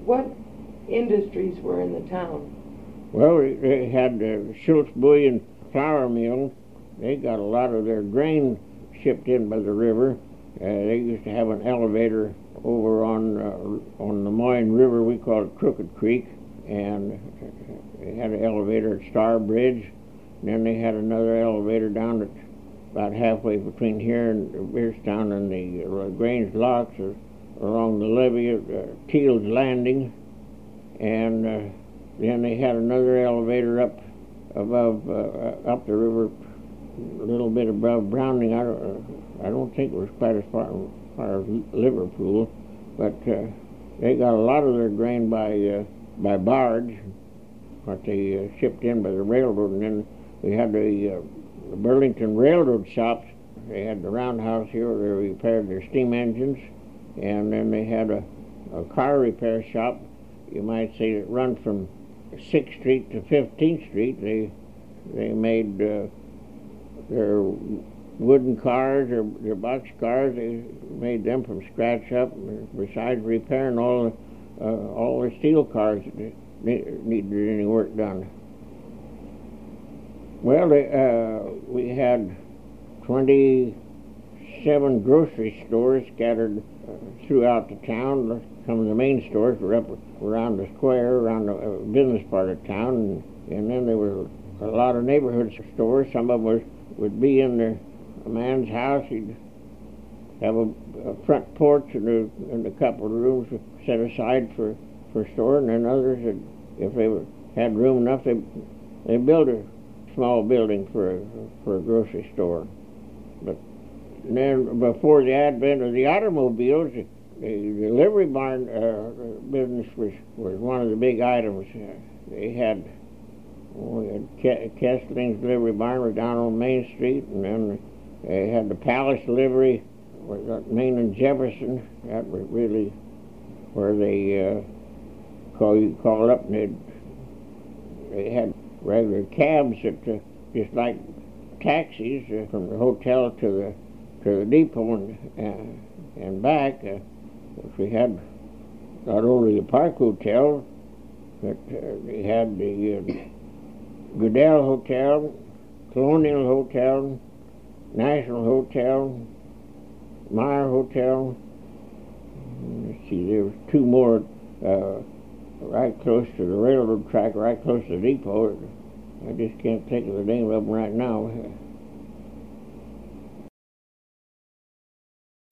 What industries were in the town? Well, they had the Schultz Bullion flour mill. They got a lot of their grain shipped in by the river. They used to have an elevator over on the Moyne River. We call it Crooked Creek, and they had an elevator at Star Bridge. And then they had another elevator down at about halfway between here and Beerstown and the Grange Locks, along the levee at Teal's Landing. And then they had another elevator up above, up the river, a little bit above Browning. I don't think it was quite as far as Liverpool, but they got a lot of their grain by barge, what they shipped in by the railroad. And then we had the Burlington Railroad shops. They had the roundhouse here where they repaired their steam engines, and then they had a car repair shop, you might say, that run from 6th Street to 15th Street. They made their wooden cars or their box cars. They made them from scratch up, besides repairing all the steel cars that needed any work done. Well, we had 27 grocery stores scattered throughout the town. Some of the main stores were up around the square, around the business part of town, and then there were a lot of neighborhood stores. Some of them would be in a man's house. He'd have a front porch and a couple of rooms set aside for store, and then others, if they had room enough, they built a small building for a grocery store. But then before the advent of the automobiles, the livery barn business was one of the big items. We had Kessling's livery barn was down on Main Street, and then they had the Palace livery was at Main and Jefferson. That was really where they call up, and they had regular cabs that just like taxis from the hotel to the depot and back. We had not only the Park Hotel, but we had the Goodell Hotel, Colonial Hotel, National Hotel, Meyer Hotel. Let's see, there was two more right close to the railroad track, right close to the depot. I just can't think of the name of them right now.